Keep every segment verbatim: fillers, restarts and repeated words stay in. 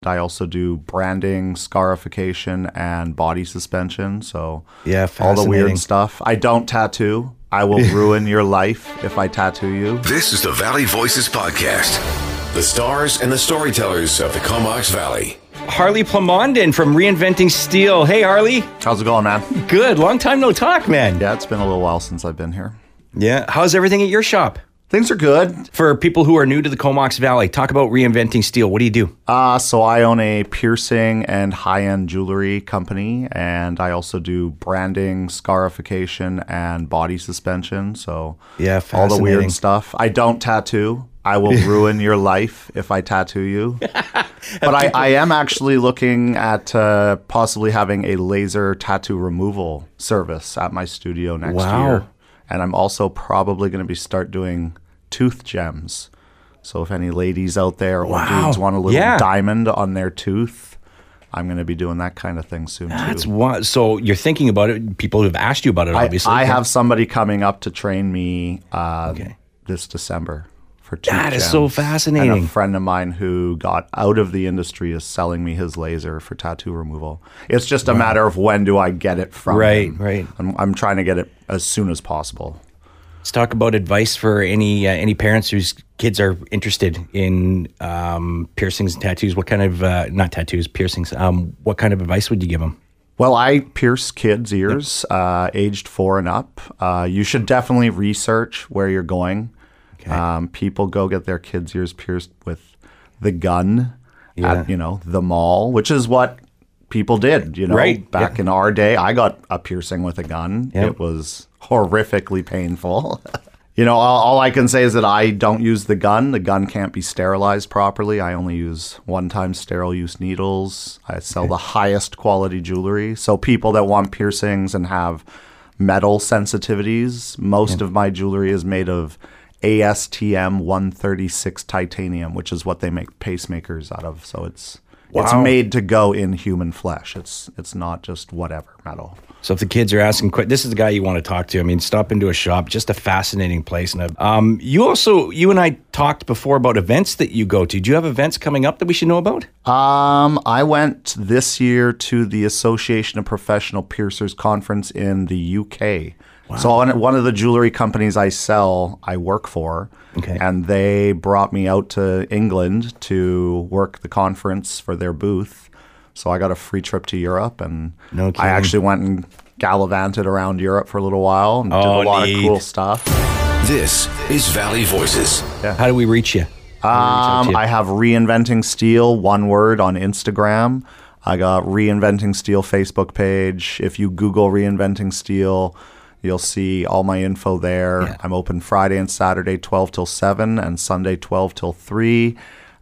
I also do branding, scarification, and body suspension. So yeah, all the weird stuff. I don't tattoo. I will ruin your life if I tattoo you. This is the Valley Voices Podcast. The stars and the storytellers of the Comox Valley. Harley Plamondon from Reinventing Steel. Hey, Harley. How's it going, man? Good. Long time no talk, man. Yeah, it's been a little while since I've been here. Yeah. How's everything at your shop? Things are good. For people who are new to the Comox Valley, talk about Reinventing Steel. What do you do? Uh, so I own a piercing and high-end jewelry company, and I also do branding, scarification, and body suspension. So yeah, all the weird stuff. I don't tattoo. I will ruin your life if I tattoo you. But I, I am actually looking at uh, possibly having a laser tattoo removal service at my studio next wow. year. And I'm also probably going to be start doing tooth gems. So if any ladies out there or wow. dudes want a little yeah. diamond on their tooth, I'm going to be doing that kind of thing soon That's too. What, so you're thinking about it. People have asked you about it, obviously. I, I have somebody coming up to train me uh, okay. this December for tooth That gems. is so fascinating. And a friend of mine who got out of the industry is selling me his laser for tattoo removal. It's just a wow. matter of when do I get it from right, him. Right, right. I'm, I'm trying to get it as soon as possible. Let's talk about advice for any uh, any parents whose kids are interested in um, piercings and tattoos. What kind of, uh, not tattoos, piercings, um, what kind of advice would you give them? Well, I pierce kids' ears, yep. uh, aged four and up. Uh, you should definitely research where you're going. Okay. Um, people go get their kids' ears pierced with the gun yeah. at, you know, the mall, which is what people did, you know. Right. Back yeah. in our day, I got a piercing with a gun. Yep. It was horrifically painful. You know, all, all I can say is that I don't use the gun. The gun can't be sterilized properly. I only use one-time sterile use needles. I sell okay. the highest quality jewelry. So people that want piercings and have metal sensitivities, most yeah. of my jewelry is made of A S T M one thirty-six titanium, which is what they make pacemakers out of. So it's wow. it's made to go in human flesh. It's it's not just whatever metal. So if the kids are asking, this is the guy you want to talk to. I mean, stop into a shop, just a fascinating place. And a, um, you also, you and I talked before about events that you go to. Do you have events coming up that we should know about? Um, I went this year to the Association of Professional Piercers Conference in the U K. Wow. So on one of the jewelry companies I sell, I work for, okay. and they brought me out to England to work the conference for their booth. So I got a free trip to Europe, and no I actually went and gallivanted around Europe for a little while and oh, did a lot neat. of cool stuff. This is Valley Voices. Yeah. How do we reach you? Um, reach you? I have Reinventing Steel, one word, on Instagram. I got Reinventing Steel Facebook page. If you Google Reinventing Steel, you'll see all my info there. Yeah. I'm open Friday and Saturday, twelve till seven, and Sunday, twelve till three.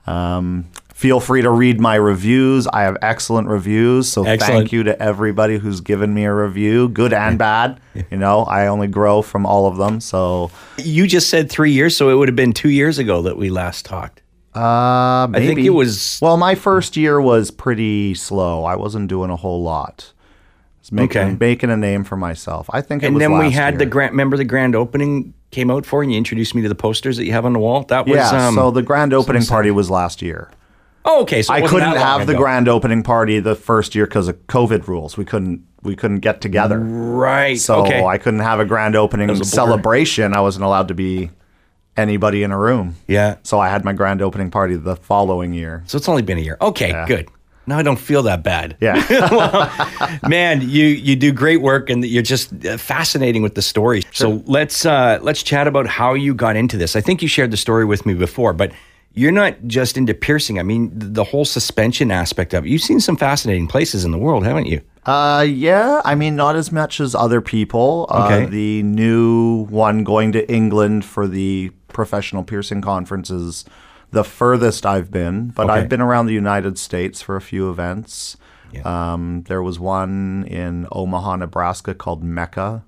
Um, feel free to read my reviews. I have excellent reviews, so excellent. Thank you to everybody who's given me a review, good and bad. You know, I only grow from all of them. So you just said three years, so it would have been two years ago that we last talked. Uh, maybe. I think it was. Well, my first year was pretty slow. I wasn't doing a whole lot. Making, okay. making a name for myself. I think it and was then last we had year. the grand, remember the grand opening came out for, and you introduced me to the posters that you have on the wall? That was, yeah, um, so the grand opening party was last year. Oh, okay. So I couldn't have the ago. grand opening party the first year because of COVID rules. We couldn't we couldn't get together. Right. So okay. I couldn't have a grand opening a celebration. I wasn't allowed to be anybody in a room. Yeah. So I had my grand opening party the following year. So it's only been a year. Okay, yeah. Good. Now I don't feel that bad. Yeah. Well, man, you you do great work, and you're just fascinating with the story. Sure. So let's uh, let's chat about how you got into this. I think you shared the story with me before, but you're not just into piercing. I mean, the whole suspension aspect of it. You've seen some fascinating places in the world, haven't you? Uh, yeah. I mean, not as much as other people. Okay. Uh, the new one going to England for the professional piercing conferences, the furthest I've been, but okay. I've been around the United States for a few events. Yeah. Um, there was one in Omaha, Nebraska called Mecca.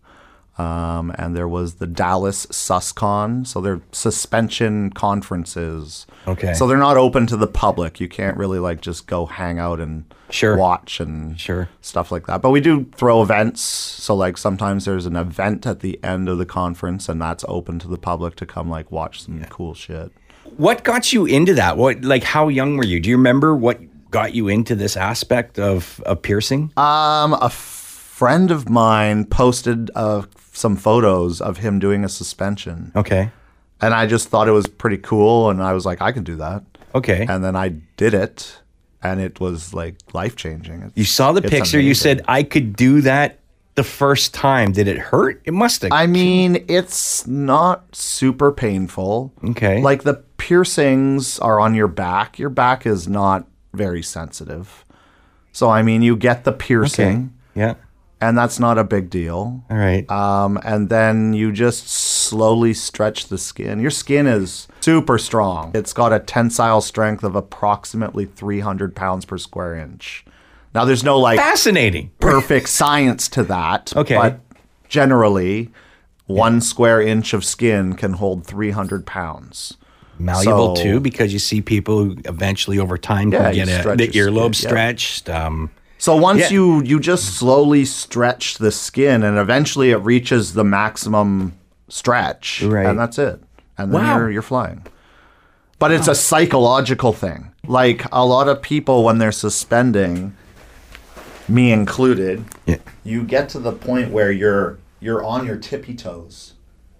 Um, and there was the Dallas SusCon. So they're suspension conferences. Okay. So they're not open to the public. You can't really like just go hang out and sure. watch and sure. stuff like that. But we do throw events. So like sometimes there's an event at the end of the conference, and that's open to the public to come like watch some yeah. cool shit. What got you into that? What, like, how young were you? Do you remember what got you into this aspect of, of piercing? Um, a friend of mine posted uh, some photos of him doing a suspension. Okay. And I just thought it was pretty cool. And I was like, I can do that. Okay. And then I did it. And it was like life-changing. You saw the it's picture. amazing. You said, I could do that the first time. Did it hurt? It must have. I mean, it's not super painful. Okay. Like the piercings are on your back. Your back is not very sensitive. So, I mean, you get the piercing. Okay. Yeah. And that's not a big deal. All right. Um, and then you just slowly stretch the skin. Your skin is super strong. It's got a tensile strength of approximately three hundred pounds per square inch. Now, there's no like Fascinating. perfect science to that. Okay. But generally, one square inch of skin can hold three hundred pounds. Malleable So- too, because you see people who eventually over time Yeah, can you get a, stretch the your earlobe skin, yeah. stretched. Um, So once Yeah. you you just slowly stretch the skin, and eventually it reaches the maximum stretch, Right. and that's it. And then Wow. you're you're flying. But it's a psychological thing. Like a lot of people when they're suspending, me included, Yeah. you get to the point where you're you're on your tippy toes,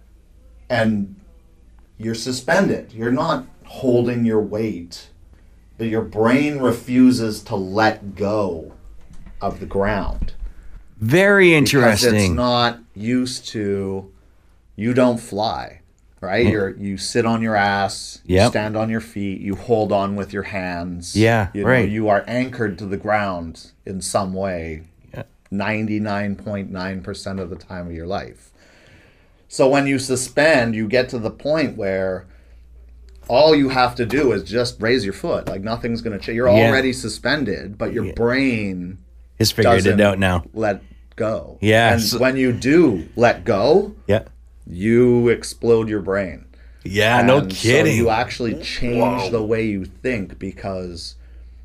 and you're suspended. You're not holding your weight. But your brain refuses to let go of the ground. very Because it's interesting. not used to, you don't fly, right? You're you sit on your ass, you Yep. stand on your feet, you hold on with your hands. Yeah, you know, right. You are anchored to the ground in some way, ninety-nine point nine percent of the time of your life. So when you suspend, you get to the point where all you have to do is just raise your foot. Like nothing's going to change. You're Yeah. already suspended, but your brain Has figured doesn't it out now. let go. Yeah, And so- when you do let go, Yeah. you explode your brain. Yeah, no And kidding. So you actually change the way you think because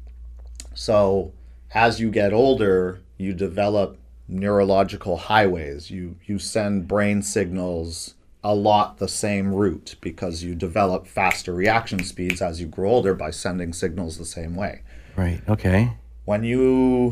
so as you get older, you develop neurological highways. You you send brain signals a lot the same route because you develop faster reaction speeds as you grow older by sending signals the same way. Right. Okay. When you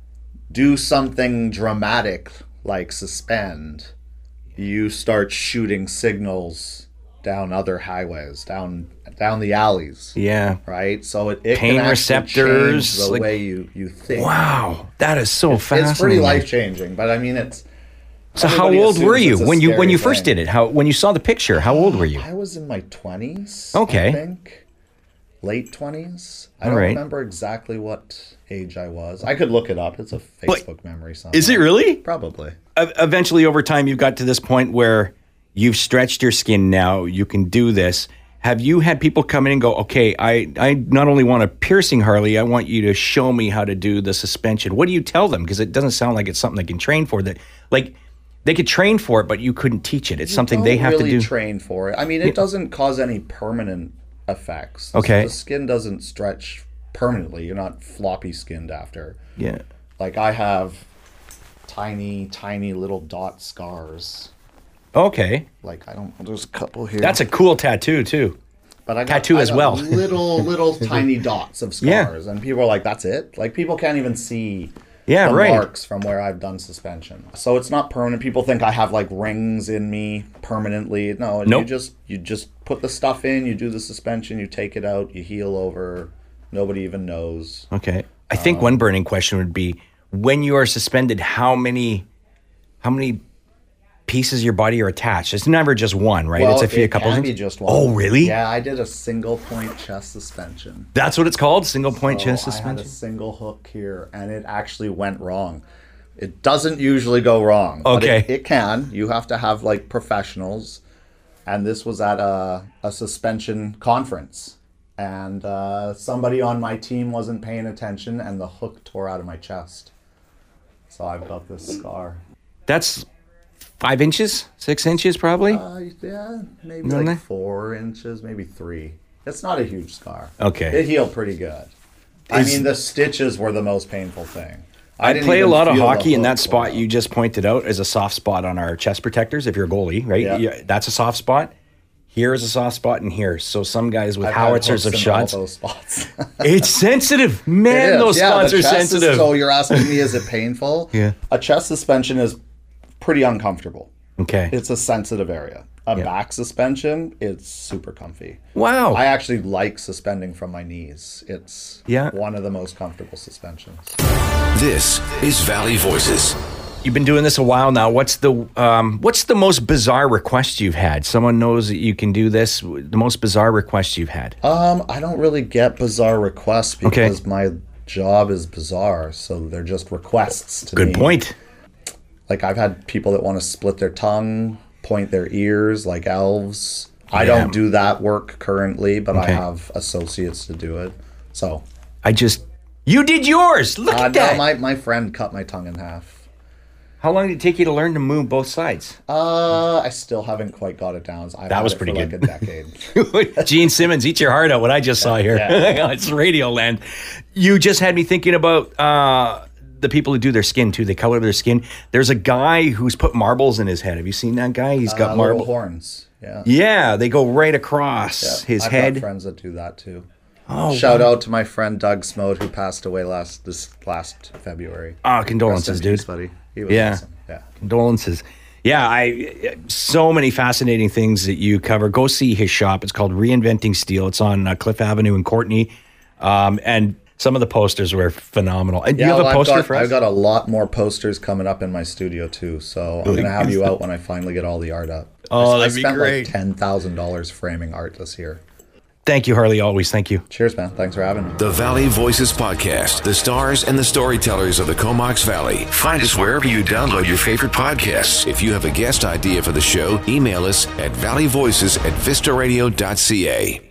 do something dramatic like suspend, you start shooting signals down other highways, down down the alleys, Yeah. right? So it, it Pain can actually receptors, change the like- way you, you think. Wow. That is so fascinating. It's pretty life changing, but I mean, it's. So how everybody old were assumes you it's a when you when scary you first thing. did it? How when you saw the picture? How old were you? I was in my twenties. Okay. I think late twenties. I All don't right. remember exactly what age I was. I could look it up. It's a Facebook memory. Somewhere. Is it really? Probably. E- Eventually, over time, you've got to this point where you've stretched your skin. Now you can do this. Have you had people come in and go, okay, I, I not only want a piercing, Harley, I want you to show me how to do the suspension. What do you tell them? Because it doesn't sound like it's something they can train for. That like they could train for it, but you couldn't teach it. It's something they Don't have really to do. train for it. I mean, it doesn't cause any permanent effects. Okay. The skin doesn't stretch permanently. You're not floppy skinned after. Yeah. Like I have tiny, tiny little dot scars. Okay. Like I don't. There's a couple here. That's a cool tattoo too. But I got, tattoo I as got well. little, little tiny dots of Yeah. scars, and people are like, "That's it." Like people can't even see Yeah, the right. marks from where I've done suspension. So it's not permanent. People think I have like rings in me permanently. No, Nope. you just you just put the stuff in, you do the suspension, you take it out, you heal over. Nobody even knows. Okay. I think one burning question would be when you are suspended, how many how many pieces of your body are attached? It's never just one, right? Well, it's a few it a couple can things. be just one. Oh, really? Yeah, I did a single point chest suspension. That's what it's called? Single point So chest I had a suspension? single hook here, and it actually went wrong. It doesn't usually go wrong. but Okay. it, it can. You have to have like professionals, and this was at a, a suspension conference, and uh, somebody on my team wasn't paying attention, and the hook tore out of my chest. So I've got this scar. That's five inches, six inches probably? Uh, yeah, maybe Really? like four inches, maybe three. It's not a huge scar. Okay. It healed pretty good. I Is- mean, the stitches were the most painful thing. I I didn't play a even lot of feel the hockey, and hook that spot pull you out. just pointed out is a soft spot on our chest protectors if you're a goalie, right? Yeah. Yeah, that's a soft spot. Here's a soft spot in here. So some guys with I've howitzers had of hooks in all shots. those spots. It's sensitive. Man, It is. those yeah, spots the are chest is- sensitive. so you're asking me, is it painful? Yeah. A chest suspension is pretty uncomfortable. Okay. It's a sensitive area. A Yeah. back suspension, it's super comfy. Wow. I actually like suspending from my knees. It's Yeah. one of the most comfortable suspensions. This is Valley Voices. You've been doing this a while now. What's the um, what's the most bizarre request you've had? Someone knows that you can do this. The most bizarre request you've had? Um, I don't really get bizarre requests Okay. because my job is bizarre, so they're just requests to me. Good point. Like I've had people that want to split their tongue, point their ears like elves. I Yeah. don't do that work currently, but Okay. I have associates to do it. So I just you did yours. Look uh, at no, that. my, my friend cut my tongue in half. How long did it take you to learn to move both sides? Uh, I still haven't quite got it down. I've That had was it pretty for good. like a decade. Gene Simmons, eat your heart out. What I just saw here. Yeah. It's Radio Land. You just had me thinking about uh, the people who do their skin too. They color their skin. There's a guy who's put marbles in his head. Have you seen that guy? He's got uh, marble little horns. Yeah. Yeah, they go right across Yeah. his I've head. got friends that do that too. Oh, Shout out to my friend Doug Smode who passed away last this last February. Ah, Rest condolences, in dude. peace, buddy. He was Yeah. awesome. Yeah. Condolences. Yeah, I so many fascinating things that you cover. Go see his shop. It's called Reinventing Steel. It's on uh, Cliff Avenue in Courtney, um, and some of the posters were phenomenal. And Yeah, you have well, a poster I've got, for us? I've got a lot more posters coming up in my studio too, so I'm gonna have you out when I finally get all the art up. Oh, I, that'd I be spent great. like ten thousand dollars framing art this year. Thank you, Harley. Always thank you. Cheers, man. Thanks for having me. The Valley Voices Podcast, the stars and the storytellers of the Comox Valley. Find us wherever you download your favorite podcasts. If you have a guest idea for the show, email us at valleyvoices at vista radio dot c a.